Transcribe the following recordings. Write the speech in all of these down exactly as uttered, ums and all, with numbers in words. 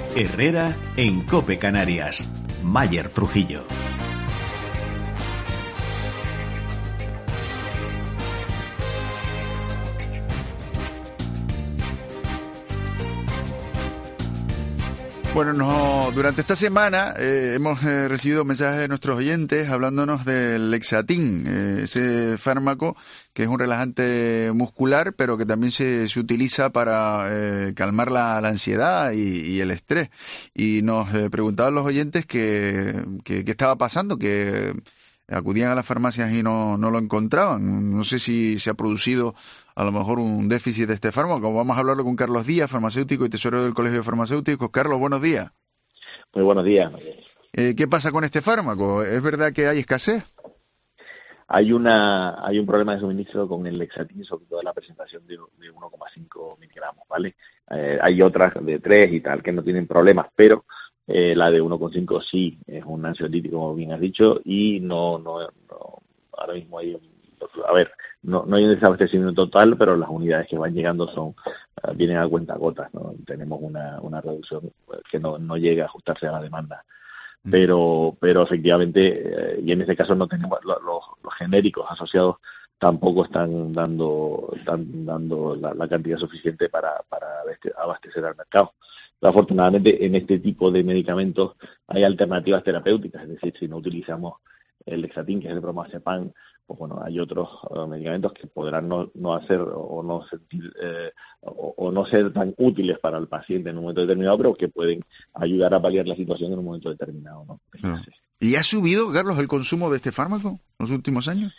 Herrera en COPE Canarias. Mayer Trujillo. Bueno, no, durante esta semana eh, hemos eh, recibido mensajes de nuestros oyentes hablándonos del Lexatin, eh, ese fármaco que es un relajante muscular, pero que también se, se utiliza para eh, calmar la, la ansiedad y, y el estrés. Y nos eh, preguntaban los oyentes qué que, que estaba pasando, que acudían a las farmacias y no, no lo encontraban. No sé si se ha producido a lo mejor un déficit de este fármaco. Vamos a hablarlo con Carlos Díaz, farmacéutico y tesorero del Colegio de Farmacéuticos. Carlos, buenos días. Muy buenos días. Eh, ¿Qué pasa con este fármaco? ¿Es verdad que hay escasez? Hay una hay un problema de suministro con el Lexatin, sobre todo la presentación de, de uno coma cinco miligramos, ¿vale? Eh, hay otras de tres y tal que no tienen problemas, pero Eh, la de uno coma cinco sí es un ansiolítico, como bien has dicho, y no, no, no ahora mismo hay un, a ver, no, no hay un desabastecimiento total, pero las unidades que van llegando son uh, vienen a cuentagotas, ¿no? Tenemos una, una reducción que no, no llega a ajustarse a la demanda. Pero, pero efectivamente, eh, y en este caso no tenemos los, los, los genéricos asociados tampoco están dando, están dando la, la cantidad suficiente para, para abastecer al mercado. Pero afortunadamente en este tipo de medicamentos hay alternativas terapéuticas, es decir, si no utilizamos el Lexatin, que es el bromazepam, pues bueno, hay otros uh, medicamentos que podrán no, no hacer o no sentir eh, o, o no ser tan útiles para el paciente en un momento determinado, pero que pueden ayudar a paliar la situación en un momento determinado, ¿no? No. ¿Y ha subido, Carlos, el consumo de este fármaco en los últimos años?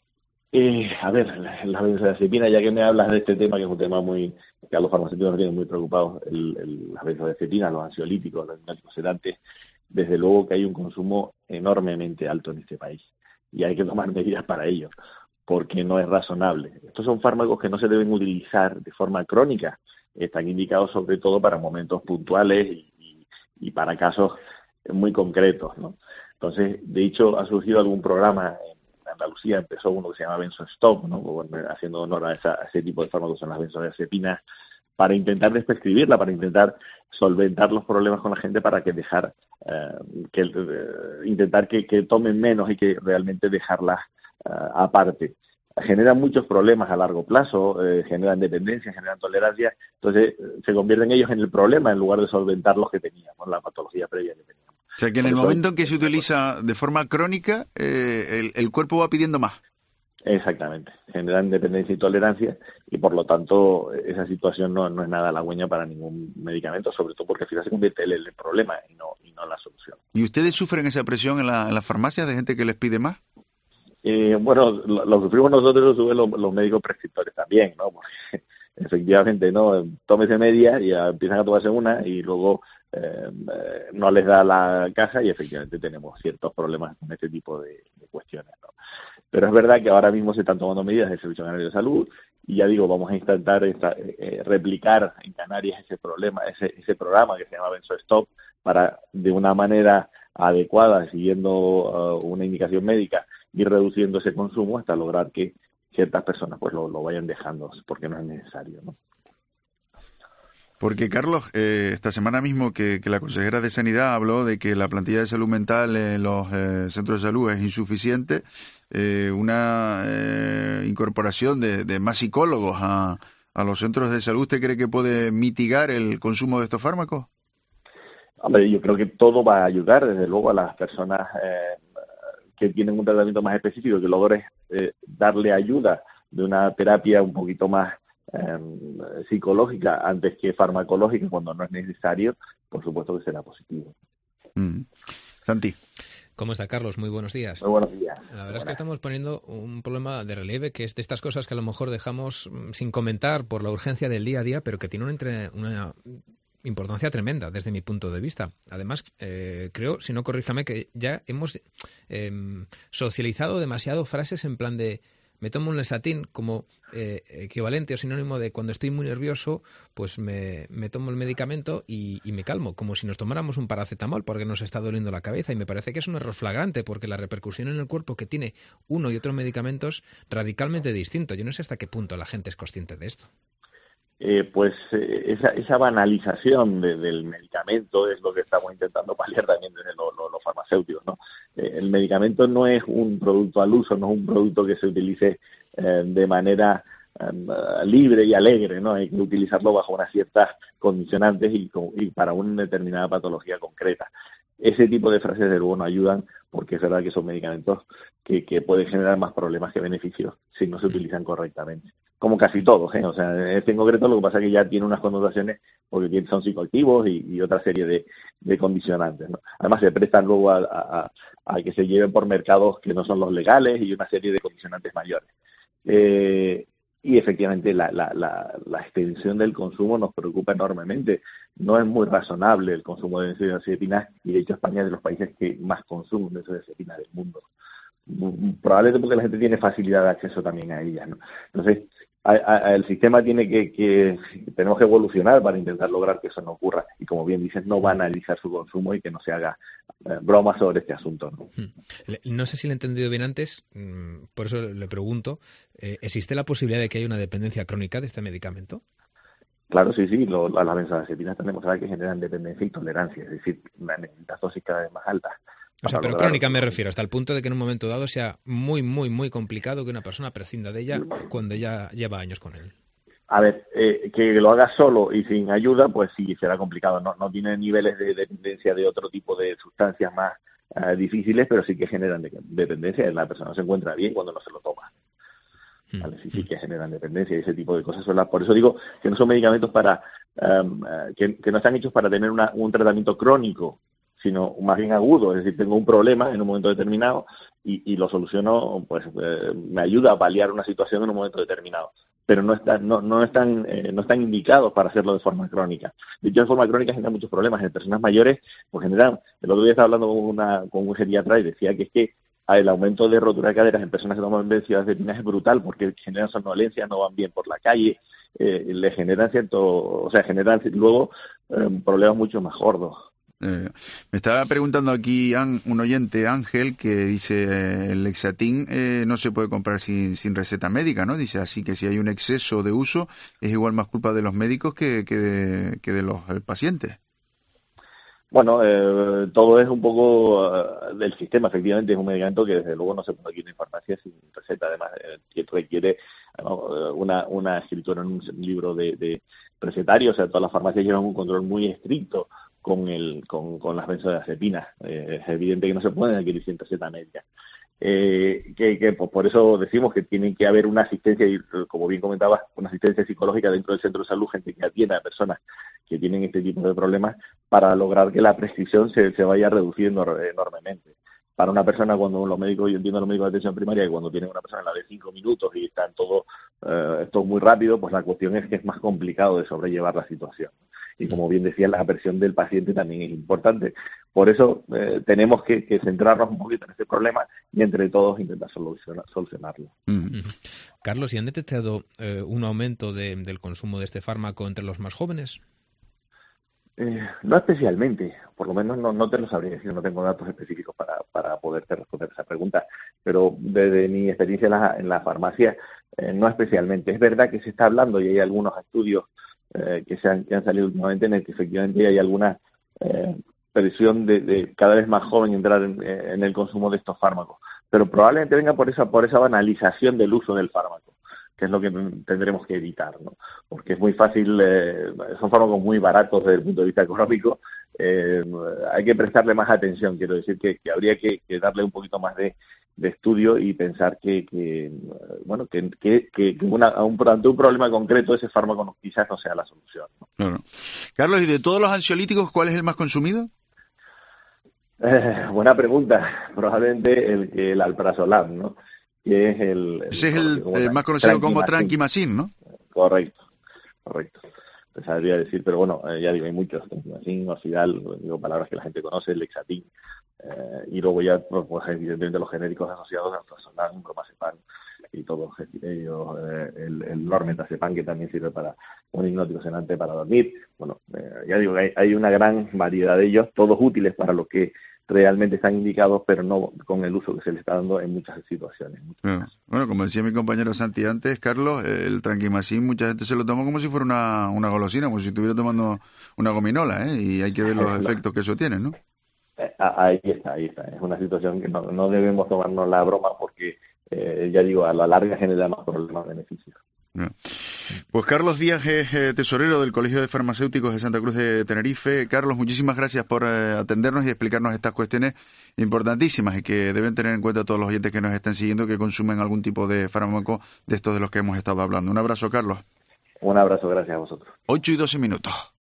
Eh, a ver, la, la benzodiazepina, ya que me hablas de este tema, que es un tema muy que a los farmacéuticos nos tienen muy preocupados, el, el, las benzodiazepinas, los ansiolíticos, los hipnóticos sedantes, desde luego que hay un consumo enormemente alto en este país y hay que tomar medidas para ello, porque no es razonable. Estos son fármacos que no se deben utilizar de forma crónica, están indicados sobre todo para momentos puntuales y, y, y para casos muy concretos, ¿no? Entonces, de hecho, ha surgido algún programa en Andalucía, empezó uno que se llama Benzostop, ¿no? Bueno, haciendo honor a, esa, a ese tipo de fármacos, son las benzodiazepinas, para intentar desprescribirla, para intentar solventar los problemas con la gente, para que dejar, eh, que eh, intentar que, que tomen menos y que realmente dejarlas eh, aparte. Generan muchos problemas a largo plazo, eh, generan dependencia, generan tolerancia, entonces eh, se convierten ellos en el problema en lugar de solventar los que teníamos, la patología previa que teníamos. O sea que en el momento en que se utiliza de forma crónica, eh, el, el cuerpo va pidiendo más. Exactamente, generan dependencia y tolerancia y por lo tanto esa situación no, no es nada halagüeña para ningún medicamento, sobre todo porque al final se convierte en el problema y no, y no la solución. ¿Y ustedes sufren esa presión en la, en las farmacias de gente que les pide más? Eh, bueno, lo, lo sufrimos nosotros, lo suben los, los médicos prescriptores también, ¿no? Porque efectivamente, ¿no? Tómese media y ya empiezan a tomarse una y luego eh, eh, no les da la caja y efectivamente tenemos ciertos problemas con este tipo de, de cuestiones, ¿no? Pero es verdad que ahora mismo se están tomando medidas del Servicio Canario de Salud y ya digo, vamos a intentar esta, eh, replicar en Canarias ese problema, ese, ese programa que se llama Benzostop, para de una manera adecuada, siguiendo uh, una indicación médica, ir reduciendo ese consumo hasta lograr que ciertas personas pues lo, lo vayan dejando porque no es necesario, ¿no? Porque, Carlos, eh, esta semana mismo que, que la consejera de Sanidad habló de que la plantilla de salud mental en los eh, centros de salud es insuficiente, eh, una eh, incorporación de, de más psicólogos a, a los centros de salud, ¿usted cree que puede mitigar el consumo de estos fármacos? Hombre, yo creo que todo va a ayudar, desde luego, a las personas eh, que tienen un tratamiento más específico, que logres eh, darle ayuda de una terapia un poquito más Eh, psicológica antes que farmacológica cuando no es necesario, por supuesto que será positivo. Mm. Santi. ¿Cómo está, Carlos? Muy buenos días. Muy buenos días. La verdad es que estamos poniendo un problema de relieve, que es de estas cosas que a lo mejor dejamos sin comentar por la urgencia del día a día, pero que tiene una, entre, una importancia tremenda desde mi punto de vista. Además, eh, creo, si no corríjame, que ya hemos eh, socializado demasiado frases en plan de me tomo un Lexatin como eh, equivalente o sinónimo de cuando estoy muy nervioso, pues me, me tomo el medicamento y, y me calmo, como si nos tomáramos un paracetamol porque nos está doliendo la cabeza. Y me parece que es un error flagrante porque la repercusión en el cuerpo que tiene uno y otro medicamento es radicalmente distinto. Yo no sé hasta qué punto la gente es consciente de esto. eh, pues eh, esa, esa banalización de, del medicamento es lo que estamos intentando paliar también desde los lo, lo farmacéuticos, ¿no? Eh, el medicamento no es un producto al uso, no es un producto que se utilice eh, de manera eh, libre y alegre, ¿no? Hay que utilizarlo bajo unas ciertas condicionantes y, con, y para una determinada patología concreta. Ese tipo de frases de luego no ayudan, porque es verdad que son medicamentos que, que pueden generar más problemas que beneficios si no se utilizan correctamente. Como casi todos, ¿eh? O sea, este en concreto lo que pasa es que ya tiene unas connotaciones porque son psicoactivos y, y otra serie de, de condicionantes, ¿no? Además se prestan luego a, a, a que se lleven por mercados que no son los legales y una serie de condicionantes mayores. Eh, y efectivamente la, la, la, la extensión del consumo nos preocupa enormemente. No es muy razonable el consumo de benzodiazepinas y de hecho España es de los países que más consumen benzodiazepinas del mundo. Probablemente porque la gente tiene facilidad de acceso también a ellas, ¿no? Entonces, a, a, el sistema tiene que, que, tenemos que evolucionar para intentar lograr que eso no ocurra y, como bien dices, no banalizar su consumo y que no se haga eh, broma sobre este asunto, ¿no? No sé si lo he entendido bien antes, por eso le pregunto, eh, ¿existe la posibilidad de que haya una dependencia crónica de este medicamento? Claro, sí, sí, lo, las benzodiazepinas tenemos que saber que generan dependencia y tolerancia, es decir, necesitas dosis cada vez más altas. O sea, pero crónica me refiero, hasta el punto de que en un momento dado sea muy, muy, muy complicado que una persona prescinda de ella cuando ya lleva años con él. A ver, eh, que lo haga solo y sin ayuda, pues sí, será complicado. No, no tiene niveles de dependencia de otro tipo de sustancias más uh, difíciles, pero sí que generan de, dependencia. La persona no se encuentra bien cuando no se lo toma. ¿Vale? Sí, sí que generan dependencia y ese tipo de cosas. Son las, por eso digo que no son medicamentos para um, uh, que, que no están hechos para tener una, un tratamiento crónico, sino más bien agudo, es decir, tengo un problema en un momento determinado y, y lo soluciono, pues eh, me ayuda a paliar una situación en un momento determinado, pero no están, no, no están, eh, no están indicados para hacerlo de forma crónica. De hecho, de forma crónica generan muchos problemas. En personas mayores, pues generan, el otro día estaba hablando con, una, con un geriatra y decía que es que el aumento de rotura de caderas en personas que toman benzodiazepinas es brutal porque generan somnolencia, no van bien por la calle, eh, le generan cierto, o sea, generan luego eh, problemas mucho más gordos. Eh, me estaba preguntando aquí un oyente, Ángel, que dice eh, el Lexatin eh, no se puede comprar sin, sin receta médica, ¿no? Dice así que si hay un exceso de uso es igual más culpa de los médicos que, que, de, que de los pacientes. Bueno, eh, todo es un poco uh, del sistema. Efectivamente es un medicamento que desde luego no se puede adquirir en farmacia sin receta. Además, eh, que requiere ¿no? una, una escritura en un libro de, de recetario. O sea, todas las farmacias llevan un control muy estricto con el con, con las benzodiazepinas. Eh, es evidente que no se pueden adquirir sin receta médica. Eh, que, que pues, por eso decimos que tiene que haber una asistencia, y como bien comentabas, una asistencia psicológica dentro del centro de salud, gente que atienda a personas que tienen este tipo de problemas para lograr que la prescripción se, se vaya reduciendo enormemente. Para una persona, cuando los médicos, yo entiendo los médicos de atención primaria, que cuando tienen una persona en la de cinco minutos y están todo eh, esto muy rápido, pues la cuestión es que es más complicado de sobrellevar la situación. Y como bien decía, la aversión del paciente también es importante. Por eso eh, tenemos que, que centrarnos un poquito en este problema y entre todos intentar solucionar, solucionarlo. Mm. Carlos, ¿y han detectado eh, un aumento de, del consumo de este fármaco entre los más jóvenes? Eh, no especialmente, por lo menos no, no te lo sabría decir, no tengo datos específicos para, para poderte responder esa pregunta, pero desde mi experiencia en la, en la farmacia, eh, no especialmente. Es verdad que se está hablando y hay algunos estudios eh, que, se han, que han salido últimamente en el que efectivamente hay alguna eh, presión de, de cada vez más joven entrar en, en el consumo de estos fármacos, pero probablemente venga por esa, por esa banalización del uso del fármaco, que es lo que tendremos que evitar, ¿no? Porque es muy fácil, eh, son fármacos muy baratos desde el punto de vista económico, eh, hay que prestarle más atención, quiero decir que, que habría que, que darle un poquito más de, de estudio y pensar que, que bueno, que, que, que una, a un, ante un problema concreto ese fármaco no, quizás no sea la solución, ¿no? Claro. Carlos, ¿y de todos los ansiolíticos cuál es el más consumido? Eh, buena pregunta, probablemente el, el alprazolam, ¿no? Que es el, el ese es el, el más conocido como Trankimazin, ¿no? Correcto, correcto. Te sabría decir, pero bueno, eh, ya digo, hay muchos, Trankimazin, Oxidal, digo palabras que la gente conoce, el Lexatin, eh, y luego ya, pues, pues evidentemente los genéricos asociados al Alprazolam, Bromazepam y todos ellos, eh, el, el Normetazepam, que también sirve para un hipnótico sedante para dormir. Bueno, eh, ya digo, hay, hay una gran variedad de ellos, todos útiles para lo que realmente están indicados, pero no con el uso que se le está dando en muchas situaciones. En muchos bueno, bueno, como decía mi compañero Santi antes, Carlos, el Tranquimacin mucha gente se lo toma como si fuera una, una golosina, como si estuviera tomando una gominola, ¿eh? Y hay que ver los efectos que eso tiene, ¿no? Ahí está, ahí está. Es una situación que no, no debemos tomarnos la broma porque, eh, ya digo, a la larga genera más problemas que beneficios. Pues Carlos Díaz es eh, tesorero del Colegio de Farmacéuticos de Santa Cruz de Tenerife. Carlos, muchísimas gracias por eh, atendernos y explicarnos estas cuestiones importantísimas y que deben tener en cuenta todos los oyentes que nos están siguiendo que consumen algún tipo de fármaco de estos de los que hemos estado hablando. Un abrazo, Carlos. Un abrazo, gracias a vosotros. ocho y doce minutos.